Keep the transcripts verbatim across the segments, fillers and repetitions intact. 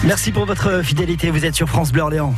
Merci pour votre fidélité, vous êtes sur France Bleu Orléans.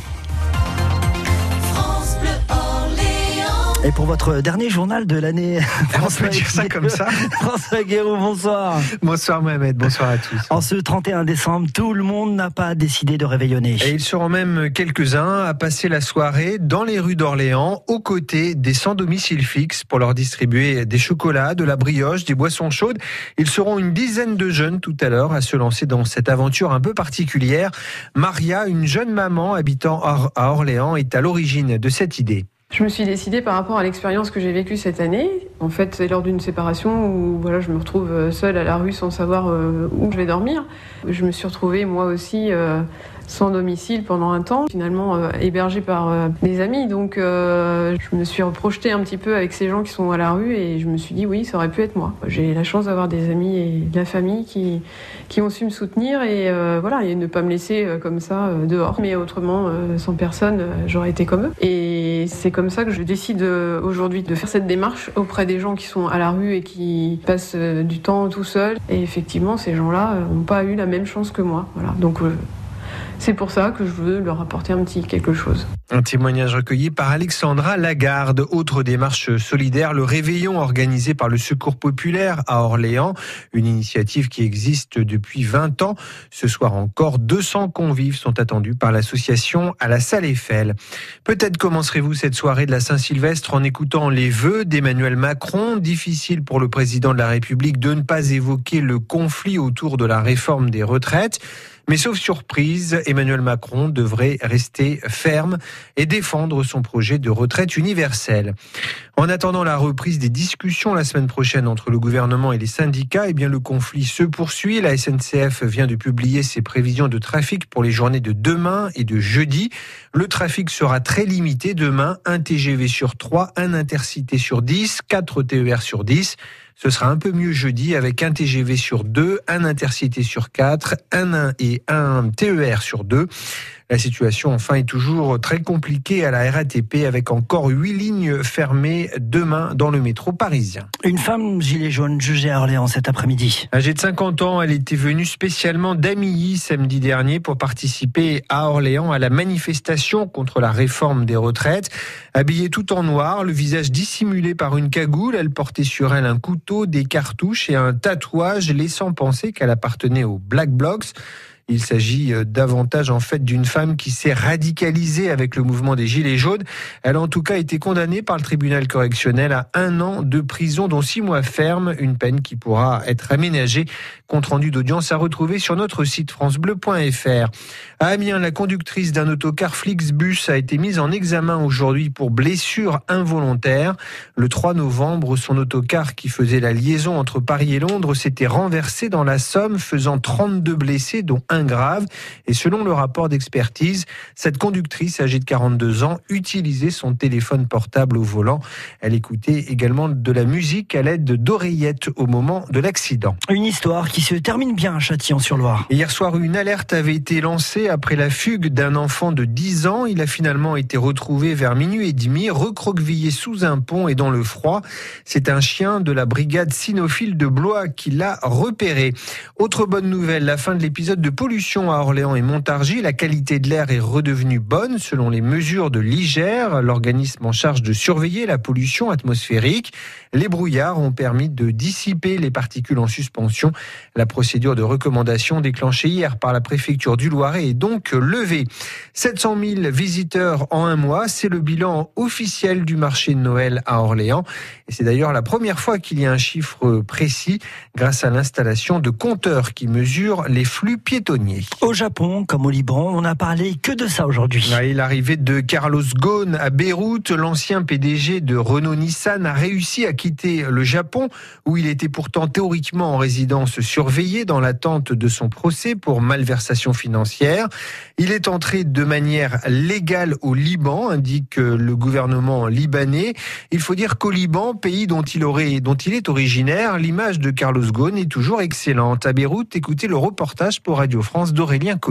Et pour votre dernier journal de l'année, François, on peut dire ça comme ça. François Guéroux, bonsoir. Bonsoir Mohamed, bonsoir à tous. En ce trente et un décembre, tout le monde n'a pas décidé de réveillonner. Et ils seront même quelques-uns à passer la soirée dans les rues d'Orléans, aux côtés des sans domicile fixe, pour leur distribuer des chocolats, de la brioche, des boissons chaudes. Ils seront une dizaine de jeunes tout à l'heure à se lancer dans cette aventure un peu particulière. Maria, une jeune maman habitant à Orléans, est à l'origine de cette idée. Je me suis décidée par rapport à l'expérience que j'ai vécue cette année. En fait, c'est lors d'une séparation où voilà, je me retrouve seule à la rue sans savoir où je vais dormir. Je me suis retrouvée moi aussi euh, sans domicile pendant un temps, finalement euh, hébergée par euh, des amis. Donc euh, je me suis projetée un petit peu avec ces gens qui sont à la rue et je me suis dit oui, ça aurait pu être moi. J'ai la chance d'avoir des amis et de la famille qui, qui ont su me soutenir et, euh, voilà, et ne pas me laisser euh, comme ça euh, dehors. Mais autrement, euh, sans personne, euh, j'aurais été comme eux. Et c'est comme ça que je décide euh, aujourd'hui de faire cette démarche auprès des gens qui sont à la rue et qui passent euh, du temps tout seuls. Et effectivement, ces gens-là n'ont pas eu la même chance que moi. Voilà. Donc euh, c'est pour ça que je veux leur apporter un petit quelque chose. Un témoignage recueilli par Alexandra Lagarde. Autre démarche solidaire, le réveillon organisé par le Secours populaire à Orléans. Une initiative qui existe depuis vingt ans. Ce soir encore, deux cents convives sont attendus par l'association à la Salle Eiffel. Peut-être commencerez-vous cette soirée de la Saint-Sylvestre en écoutant les vœux d'Emmanuel Macron. Difficile pour le président de la République de ne pas évoquer le conflit autour de la réforme des retraites. Mais sauf surprise, Emmanuel Macron devrait rester ferme et défendre son projet de retraite universelle. En attendant la reprise des discussions la semaine prochaine entre le gouvernement et les syndicats, eh bien le conflit se poursuit. La S N C F vient de publier ses prévisions de trafic pour les journées de demain et de jeudi. Le trafic sera très limité demain, un T G V sur trois, un Intercité sur dix, quatre T E R sur dix. Ce sera un peu mieux jeudi avec un T G V sur deux, un Intercité sur quatre, un un et un T E R sur deux. La situation, enfin, est toujours très compliquée à la R A T P avec encore huit lignes fermées demain dans le métro parisien. Une femme gilet jaune jugée à Orléans cet après-midi. Âgée de cinquante ans, elle était venue spécialement d'Amilly samedi dernier pour participer à Orléans à la manifestation contre la réforme des retraites. Habillée tout en noir, le visage dissimulé par une cagoule, elle portait sur elle un couteau, des cartouches et un tatouage laissant penser qu'elle appartenait aux Black Blocs. Il s'agit davantage en fait d'une femme qui s'est radicalisée avec le mouvement des Gilets jaunes. Elle a en tout cas été condamnée par le tribunal correctionnel à un an de prison, dont six mois ferme, une peine qui pourra être aménagée. Compte rendu d'audience à retrouver sur notre site francebleu point f r. À Amiens, la conductrice d'un autocar Flixbus a été mise en examen aujourd'hui pour blessure involontaire. Le trois novembre, son autocar qui faisait la liaison entre Paris et Londres s'était renversé dans la Somme, faisant trente-deux blessés, dont un grave. Et selon le rapport d'expertise, cette conductrice âgée de quarante-deux ans utilisait son téléphone portable au volant. Elle écoutait également de la musique à l'aide d'oreillettes au moment de l'accident. Une histoire qui se termine bien à Châtillon-sur-Loire. Hier soir, une alerte avait été lancée après la fugue d'un enfant de dix ans. Il a finalement été retrouvé vers minuit et demi, recroquevillé sous un pont et dans le froid. C'est un chien de la brigade cynophile de Blois qui l'a repéré. Autre bonne nouvelle, la fin de l'épisode de pollution à Orléans et Montargis. La qualité de l'air est redevenue bonne selon les mesures de l'I G E R, l'organisme en charge de surveiller la pollution atmosphérique. Les brouillards ont permis de dissiper les particules en suspension. La procédure de recommandation déclenchée hier par la préfecture du Loiret est donc levée. sept cent mille visiteurs en un mois, c'est le bilan officiel du marché de Noël à Orléans. Et c'est d'ailleurs la première fois qu'il y a un chiffre précis grâce à l'installation de compteurs qui mesurent les flux piétonniers. Au Japon, comme au Liban, on n'a parlé que de ça aujourd'hui. Ouais, l'arrivée de Carlos Ghosn à Beyrouth, l'ancien P D G de Renault-Nissan, a réussi à quitter le Japon, où il était pourtant théoriquement en résidence surveillée dans l'attente de son procès pour malversation financière. Il est entré de manière légale au Liban, indique le gouvernement libanais. Il faut dire qu'au Liban, pays dont il, aurait, dont il est originaire, l'image de Carlos Ghosn est toujours excellente. À Beyrouth, écoutez le reportage pour Radio France d'Aurélien Colli.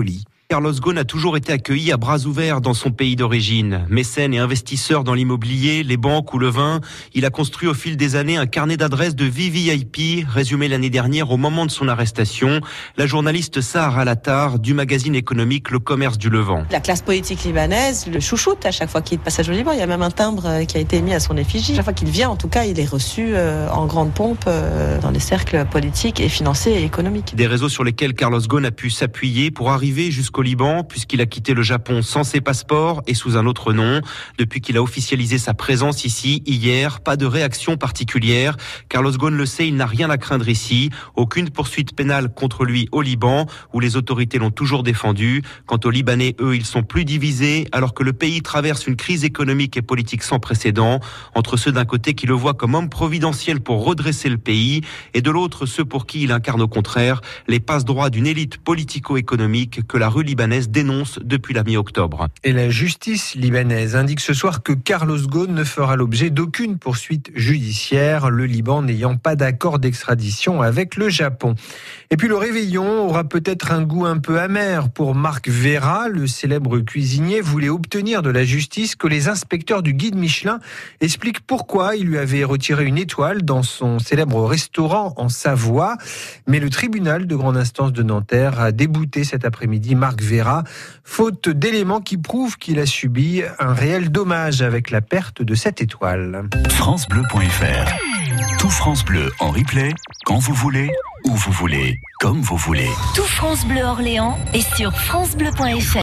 Carlos Ghosn a toujours été accueilli à bras ouverts dans son pays d'origine. Mécène et investisseur dans l'immobilier, les banques ou le vin, il a construit au fil des années un carnet d'adresses de V V I P, résumé l'année dernière au moment de son arrestation. La journaliste Sahar Al-Attar du magazine économique Le Commerce du Levant. La classe politique libanaise le chouchoute à chaque fois qu'il est de passage au Liban. Il y a même un timbre qui a été émis à son effigie. Chaque fois qu'il vient, en tout cas, il est reçu en grande pompe dans les cercles politiques et financiers et économiques. Des réseaux sur lesquels Carlos Ghosn a pu s'appuyer pour arriver jusqu'au Liban, puisqu'il a quitté le Japon sans ses passeports et sous un autre nom. Depuis qu'il a officialisé sa présence ici, hier, pas de réaction particulière. Carlos Ghosn le sait, il n'a rien à craindre ici. Aucune poursuite pénale contre lui au Liban, où les autorités l'ont toujours défendu. Quant aux Libanais, eux, ils sont plus divisés, alors que le pays traverse une crise économique et politique sans précédent. Entre ceux d'un côté qui le voient comme homme providentiel pour redresser le pays, et de l'autre ceux pour qui il incarne au contraire les passe-droits d'une élite politico-économique que la rue libanaise dénonce depuis la mi-octobre. Et la justice libanaise indique ce soir que Carlos Ghosn ne fera l'objet d'aucune poursuite judiciaire, le Liban n'ayant pas d'accord d'extradition avec le Japon. Et puis le réveillon aura peut-être un goût un peu amer pour Marc Vera. Le célèbre cuisinier voulait obtenir de la justice que les inspecteurs du guide Michelin expliquent pourquoi il lui avait retiré une étoile dans son célèbre restaurant en Savoie. Mais le tribunal de grande instance de Nanterre a débouté cet après-midi Marc Vera, faute d'éléments qui prouvent qu'il a subi un réel dommage avec la perte de cette étoile. francebleu point f r. Tout France Bleu en replay, quand vous voulez, où vous voulez, comme vous voulez. Tout France Bleu Orléans est sur francebleu point f r.